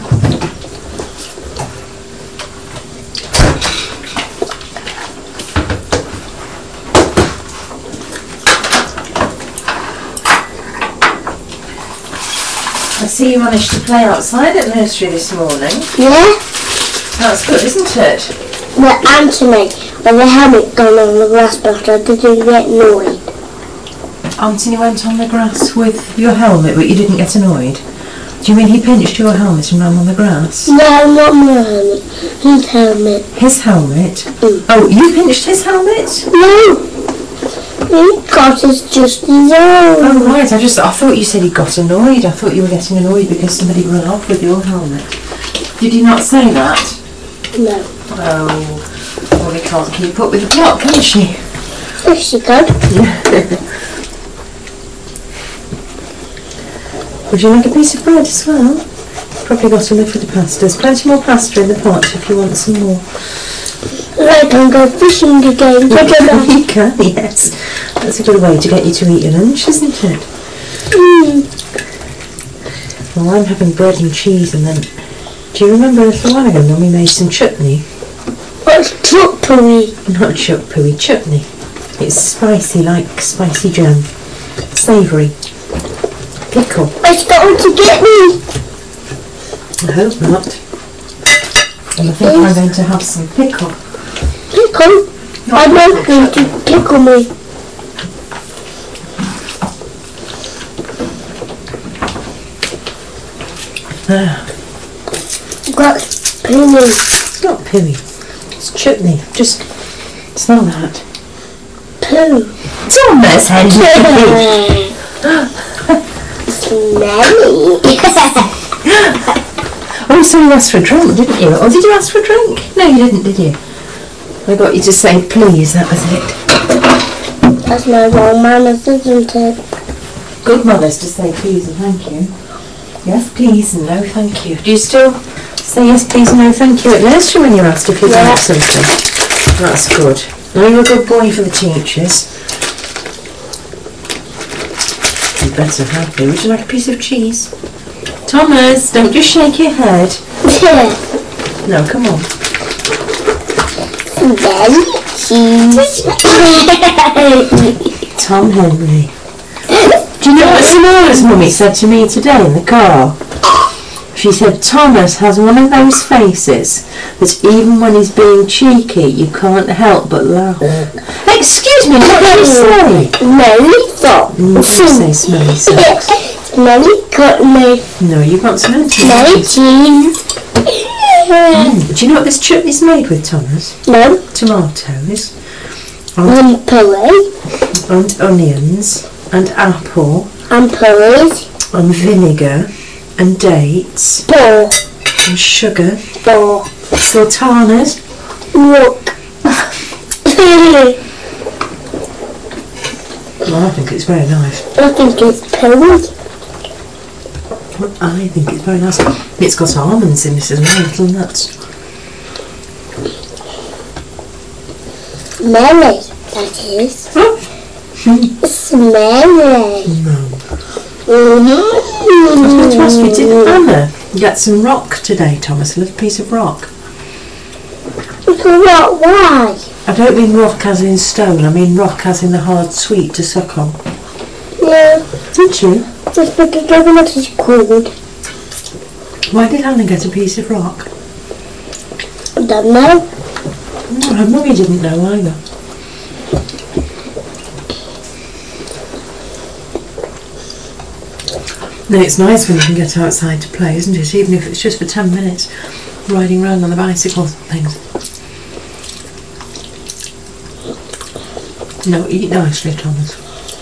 I see you managed to play outside at nursery this morning. Yeah? That's good, isn't it? But Anthony, when the helmet gone on the grass, but I didn't get annoyed. Anthony went on the grass with your helmet, but you didn't get annoyed? Do you mean he pinched your helmet and ran on the grass? No, not my helmet. His helmet. His helmet? Mm. Oh, you pinched his helmet? No. He got his just his own. Oh right, I just I thought you said he got annoyed. I thought you were getting annoyed because somebody ran off with your helmet. Did you not say that? No. Oh, well, we can't keep up with the clock, can she? Yes, she could. Would you like a piece of bread as well? Probably got enough of the pasta. There's plenty more pasta in the pot if you want some more. I can go fishing again. You can, yes. That's a good way to get you to eat your lunch, isn't it? Mm. Well, I'm having bread and cheese and then... Do you remember a little while ago when we made some chutney? What's chutney? Not chutney, chutney. It's spicy, like spicy jam. Savoury. Pickle. It's going to get me. I hope not. And I think Yes. I'm going to have some pickle. Pickle? I'm not going to pickle me. Ah, That's penny. it's not pooey. It's chutney. Just smell that. Poo. Thomas, Henry. Smelly. Oh, so you asked for a drink, didn't you? Or did you ask for a drink? No, you didn't, did you? I got you to say please, that was it. That's my wrong manners, isn't it? Good mothers to say please and thank you. Yes, please and no thank you. Do you still say yes, please and no thank you at nursery when you're asked if you'd Yeah. like something? That's good. Now you're a good boy for the teachers. You better have me. Would you like a piece of cheese? Thomas, don't just shake your head. Yeah. No, come on. Then cheese. Tom Henry. Do you know what Simona's mummy said to me today in the car? She said, Thomas has one of those faces that even when he's being cheeky, you can't help but laugh. Excuse me, what did you say? Smelly socks. Mm, you say smelly socks. Smelly cutlery. No, you've got some empty Smelly ones. cheese. Mm. Do you know what this chutney's made with, Thomas? No. Tomatoes And puree. and onions and apple And puree. and vinegar and dates Four. and sugar, Four. sultanas. Look. Well, I think it's very nice. I think it's puree. I think it's very nice. It's got almonds in it as well, little nuts. Smelly, that is. Smelly. No. Mm-hmm. I was going to ask you, did Anna get some rock today, Thomas? A little piece of rock? What? Why? I don't mean rock as in stone, I mean rock as in the hard sweet to suck on. Yeah. Did she? Just because I don't know what it's called. Why did Anna get a piece of rock? I don't know. Oh, her mummy didn't know either. No, it's nice when you can get outside to play, isn't it? Even if it's just for ten minutes, riding around on the bicycles and things. No, eat nicely, Thomas.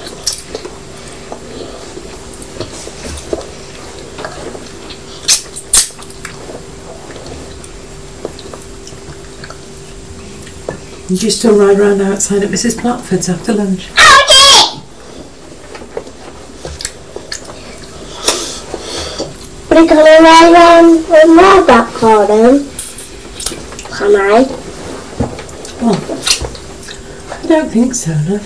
Do you still ride around outside at Missus Platford's after lunch? we can ride around with more black cordon. Can I? Oh, I don't think so, love.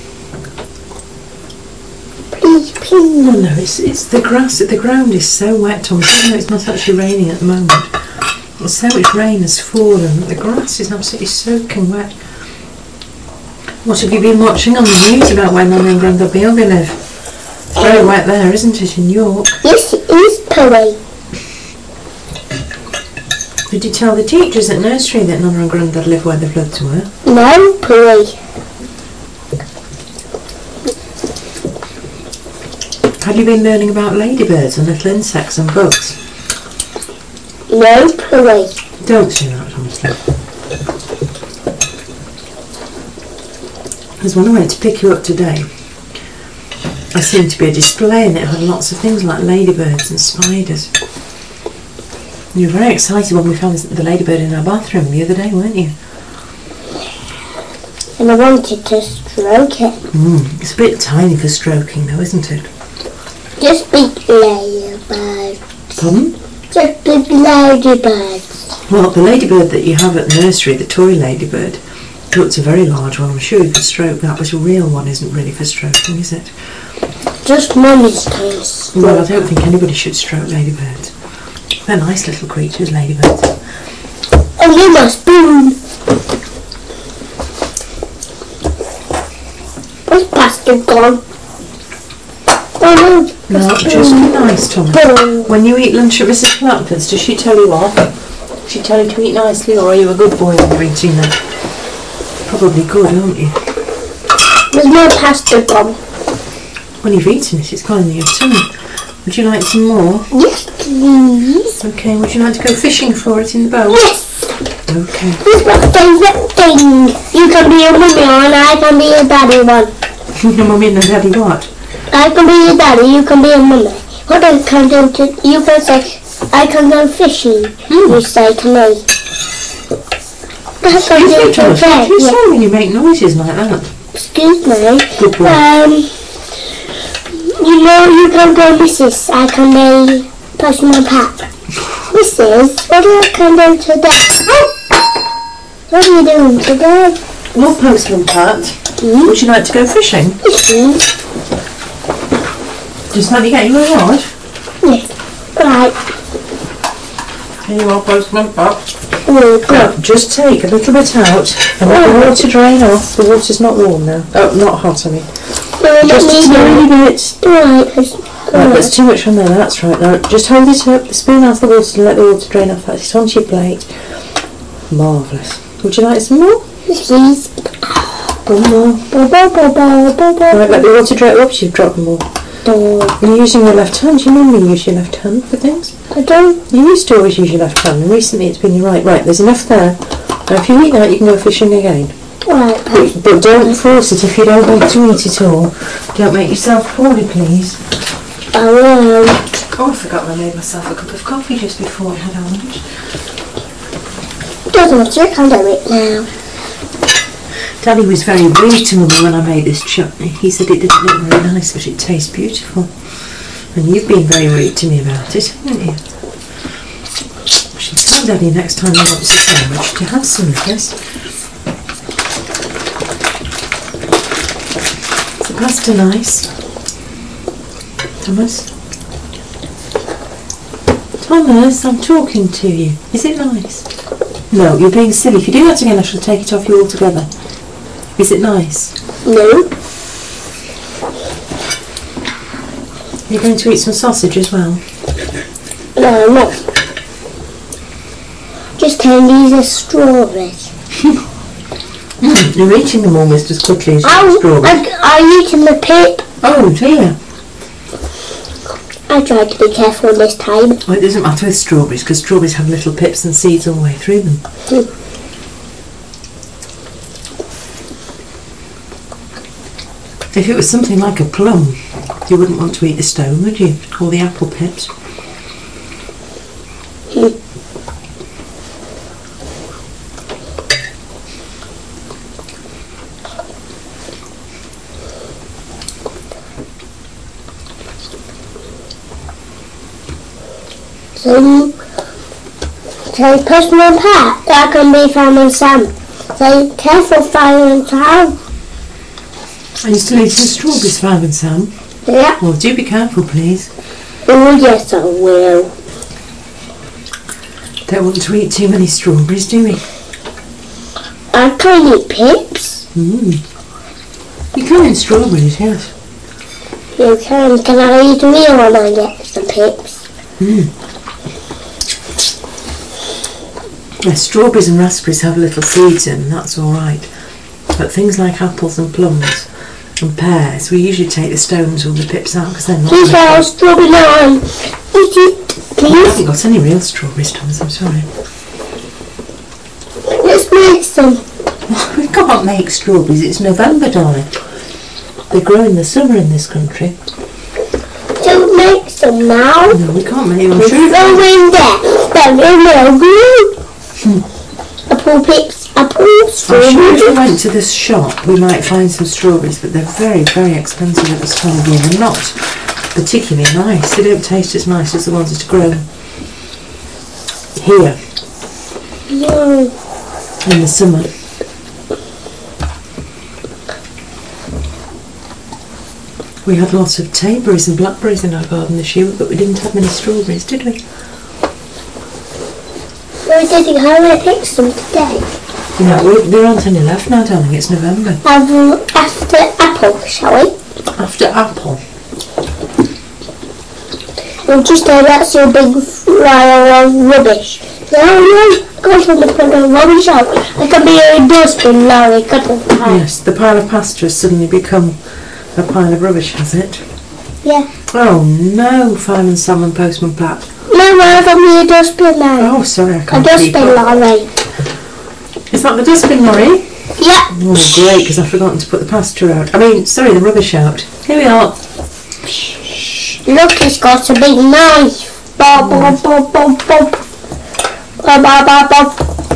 Please, please. Oh no, it's it's the grass. The ground is so wet, Thomas. Even though it's not actually raining at the moment, so much rain has fallen. The grass is absolutely soaking wet. What have you been watching on the news about where Mum and Grandad Bielga live? It's very um, wet there, isn't it, in York? Yes, it is, Polly. Did you tell the teachers at nursery that Nana and Grandad live where the floods were? No, Polly. Have you been learning about ladybirds and little insects and bugs? No, Polly. Don't say that, honestly. Because when I went to pick you up today, I seemed to be a display and it had lots of things like ladybirds and spiders. You were very excited when we found the ladybird in our bathroom the other day, weren't you? And I wanted to stroke it. Mm, it's a bit tiny for stroking though, isn't it? Just big ladybirds. Pardon? Just big ladybirds. Well, the ladybird that you have at the nursery, the toy ladybird, looks a very large one. I'm sure you could stroke that, but a real one isn't really for stroking, is it? Just Mummy's taste. Well, I don't think anybody should stroke ladybirds. They're nice little creatures, ladybirds. And you must spoon. Where's pasta gone? Oh no. No, just be nice, Thomas. Boom. When you eat lunch at Missus Clapton's, does she tell you off? Does she tell you to eat nicely, or are you a good boy when you're eating them? Probably good, aren't you? There's more pasta gone. When you've eaten it, it's gone in your tummy. Would you like some more? Yes, please. Okay, would you like to go fishing for it in the boat? Yes. Okay. This is my favourite thing. You can be a mummy and I can be a daddy one. Your mummy and the daddy what? I can be a daddy, you can be a mummy. What I can do to, you can say, I can go fishing. Mm. You say to me. That's what Excuse I me, do to Thomas, what do you yeah. say when you make noises like that? Excuse me. Good boy. Um, you know you can go Missus I can be Postman Pat. Missus, what do I can do today? What are you doing today? Well, Postman Pat, Mm? would you like to go fishing? Yes. Just let me get you a rod. Yes. Right. Here you are, Postman Pat. Oh, Now, good. just take a little bit out and let the water drain off. The water's not warm now. Oh, not hot, I mean. No, Just a let tiny me bit. Right, there's, Right, there's too much on there, that's right. Now, just hold it up, the spoon out of the water and let the water drain off. That's it onto your plate. Marvellous. Would you like some more? please. One more. Bo, bo, bo, bo, bo, bo. Right, let the water drain. Oops, you've dropped them all. Bo. You're using your left hand. Do you normally use your left hand for things? I don't. You used to always use your left hand, and recently it's been your right. Right, there's enough there. Now, if you eat that, you can go fishing again. Right, But, but don't force it if you don't want to eat it all. Don't make yourself poorly, please. I will. Oh, I forgot I made myself a cup of coffee just before I had our lunch. Doesn't matter, I can do it now. Daddy was very rude to Mummy when I made this chutney. He said it didn't look very nice, but it tastes beautiful. And you've been very rude to me about it, haven't you? I should tell Daddy next time he wants a sandwich to have some of this. Is the pasta nice? Thomas? Thomas, I'm talking to you. Is it nice? No, you're being silly. If you do that again, I shall take it off you altogether. Is it nice? No. You're going to eat some sausage as well? No, I'm not. Just candies and strawberries. Mm, you're eating them almost as quickly as I'm, strawberries. I'm eating the pip. Oh dear. I tried to be careful this time. Well, it doesn't matter with strawberries because strawberries have little pips and seeds all the way through them. Mm. If it was something like a plum, you wouldn't want to eat the stone, would you? Or the apple pips. Mm. So, so Postman Pat, that can be Fireman Sam. So careful, Fireman Sam. Are you still eating strawberries, Fireman Sam? Yeah. Well, do be careful, please. Oh yes, I will. Don't want to eat too many strawberries, do we? I can eat pips. Mm. You can eat strawberries, yes. You can. Can I eat a meal when I get some pips? Mm. Yeah, strawberries and raspberries have little seeds in, that's all right. But things like apples and plums and pears, we usually take the stones or the pips out because they're not. Please have a strawberry now. Eat it, I haven't please. got any real strawberries, Thomas, I'm sorry. Let's make some. We can't make strawberries, it's November, darling. They grow in the summer in this country. Don't make some now. No, we can't make them. Throw Sure. in there. Then it will grow. Apple pips, apple I'm sure if we strawberries. went to this shop we might find some strawberries, but they're very, very expensive at this time of year. They're not particularly nice. They don't taste as nice as the ones that are grown here No. in the summer. We had lots of tayberries and blackberries in our garden this year, but we didn't have many strawberries, did we? We're getting home and pick some today. No, we, there aren't any left now, darling. It's November. Um, after apple, shall we? After apple. We'll just say that's your big pile of rubbish. No, no, go from the put the rubbish out. It can be a dustbin, Larry. Cut it. Yes, the pile of pasta has suddenly become a pile of rubbish, has it? Yeah. Oh no, Fireman Sam and Postman Pat. No, no, can be a dustbin, Larry. Oh, sorry, I A can't keep dustbin, up. Larry. Is that the dustbin lorry? Yeah. Oh, great, because I've forgotten to put the pasta out. I mean, sorry, the rubbish out. Here we are. Look, it's got a big knife. Bob, bob, bob, bob, bob. Bob, bob, bob, bob.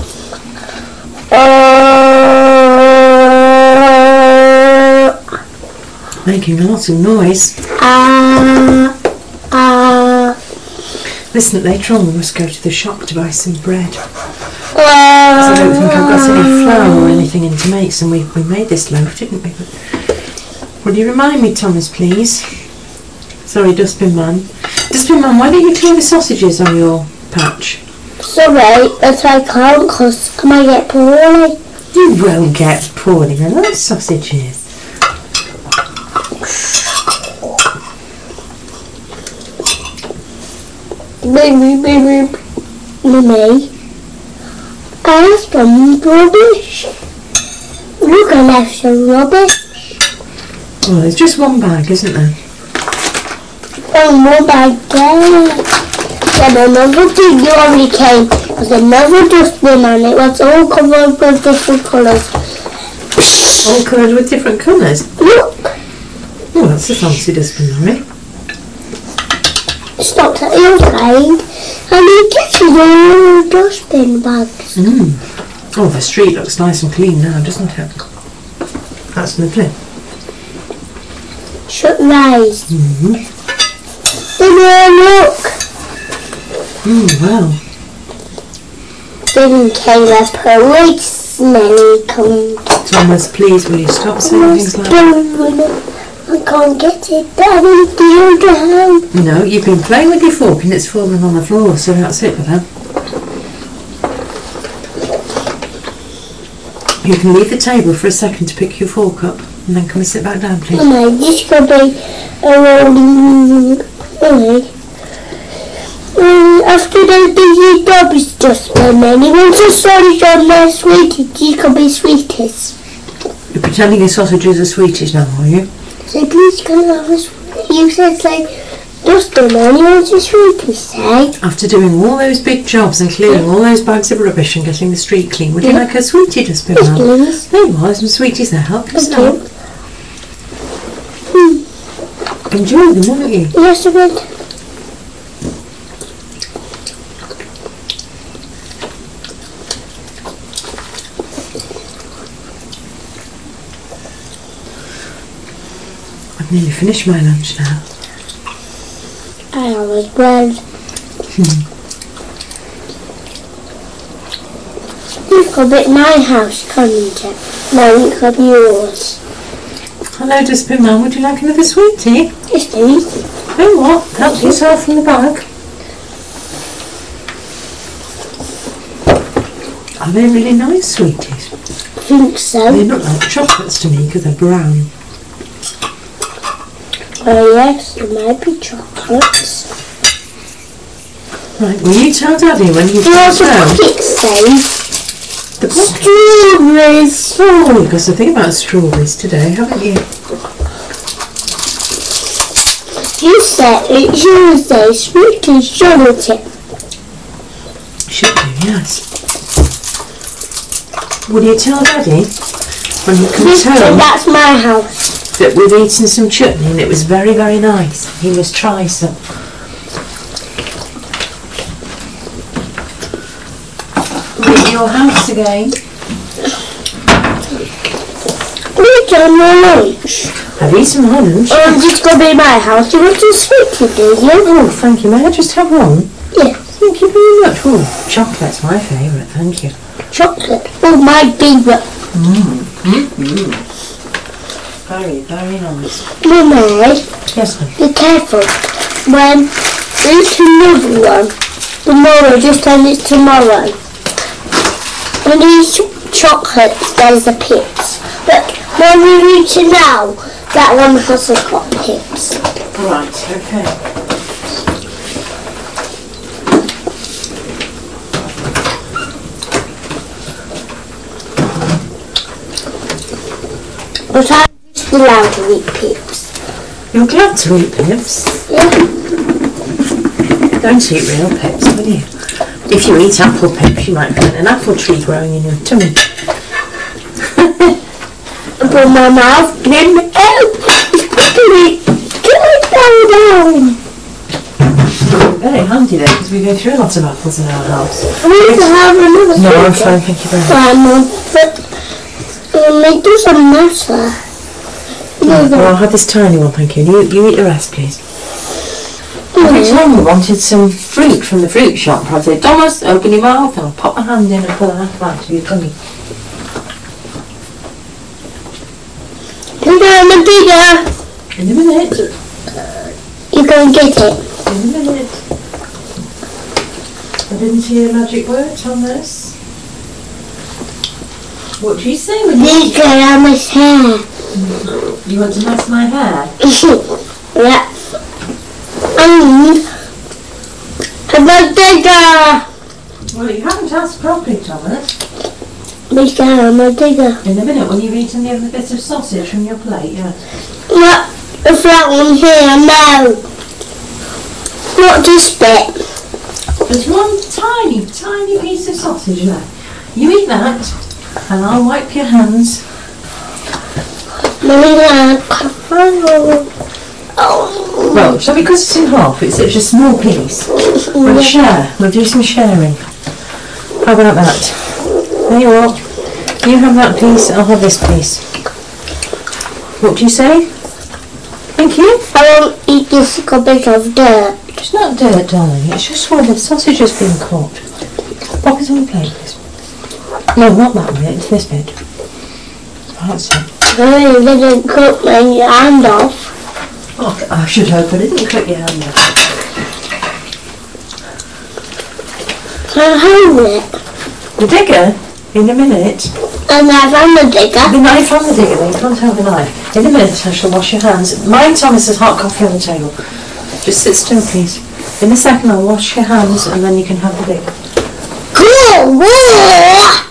Uh, Making a lot of noise. uh, uh, Listen, later on we must go to the shop to buy some bread. uh, I don't think I've got any flour or anything in to make some. We, we made this loaf, didn't we? But will you remind me, Thomas, please? Sorry, Dustbin Man. Dustbin Man, why don't you clean the sausages on your patch? Sorry, that's why I can't, because I might get poorly. You won't get poorly. I love sausages. Baby, baby, Mummy, I have some rubbish. Look, I left some rubbish. Well, there's just one bag, isn't there? Oh, more bag there. Then another thing you already came. There's another dustbin and it was all covered with different colours. All coloured with different colours. Look, Oh, that's a fancy dustbin lorry. it stopped at your side and it gets you the dustbin bags. Mm. Oh, the street looks nice and clean now, doesn't it? That's lovely. Shut your eyes. Mm-hmm. Then look. Mm, well. Then came a policeman come. Thomas, please, will you stop saying things like that? I can't get it down in the other hand. No, you've been playing with your fork and it's fallen on the floor, so that's it with that. You can leave the table for a second to pick your fork up and then come and sit back down, please. Mummy, this could be a rolling. Mummy. Um, after the busy Dobby's dustbin, then he wants a sausage on there, sweetie. These could be sweeties. You're pretending your sausages are sweeties now, are you? So please can I have a sweetie? You said say dustbin, and he wants a sweetie, say. After doing all those big jobs and clearing all those bags of rubbish and getting the street clean, would you Yeah. like a sweetie dustbin? Yes, Mum? please. There you are, some sweeties there. Help yourself. Hmm. Enjoy them, won't you? Yes, I would. I've nearly finished my lunch now. I always well. Hmm. could be my house, couldn't it? No, it could be yours. Hello, Dustbin Man. Would you like another sweetie? Yes, please. Oh, what? Help yourself from the bag. Are they really nice sweeties? I think so. They look like chocolates to me because they're brown. Oh yes, it might be chocolates. Right, will you tell Daddy when you've got What's the down? pocket say? The pocket. Strawberries. Oh, you've got to think about strawberries today, haven't you? You said it should say sweeties, shouldn't it? Should do, yes. Will you tell Daddy when you can This, tell that's my house. that we've eaten some chutney and it was very, very nice? He must try some. Is it your house again? We've done my lunch. Have you some lunch? Oh, it's going to be my house. You want a sweetie, do you? Oh, thank you. May I just have one? Yes. Thank you very much. Oh, chocolate's my favourite, thank you. Chocolate. Oh, my favourite. Mmm. Mm-hmm. Very, very nice. Mummy, Yes, honey. be careful. When we eat another one, tomorrow, just tell it's tomorrow. When you eat chocolates, there's the pips. But when we eat it now, that one hasn't got pips. Right, okay. But I'm just allowed to eat pips. You're glad to eat pips. Yeah. Don't eat real pips, will you? If you eat apple pips, you might find an apple tree growing in your tummy. But my mouth didn't help. Quickly, get it down. Very handy then, because we go through lots of apples in our house. I need to have another No, I'm sweetie. fine, thank you very much. Um, but um, it doesn't matter. Right, well, I'll have this tiny one, thank you. You, you eat the rest, please. Every Mm. time we wanted some fruit from the fruit shop, I'd say, Thomas, open your mouth, and I'll pop my hand in and pull a half out of your tummy. Come down and bigger. In a minute. You go and get it. In a minute. I didn't hear magic words on this. What do you say when you... Bigger on my hair. You want to mess my hair? Yeah. And a bigger. Well, you haven't asked properly, Thomas. Bigger on my bigger. In a minute, when you've eaten the other bit of sausage from your plate, yeah. Not the flat one here, no. Not this bit. There's one tiny, tiny piece of sausage there. You eat that, and I'll wipe your hands. Mummy, oh. Oh. Well, shall we cut it in half? It's such a small piece. We'll share. We'll do some sharing. How about that? There you are. You have that piece, I'll have this piece. What do you say? Thank you. I won't eat this little bit of dirt. It's not dirt, darling. It's just where the sausage has been cooked. Pop it on the plate, please. No, not that bit. It's this bit. That's it. Oh, you didn't cut my hand off. Oh, I should hope I didn't cut your hand off. Can I hold it? The digger? In a minute. A knife and the digger. The knife and the digger, then you can't have the knife. In a minute I shall wash your hands. Mind Thomas's hot coffee on the table. Just sit still, please. In a second I'll wash your hands and then you can have the digger. Cool. Whoa.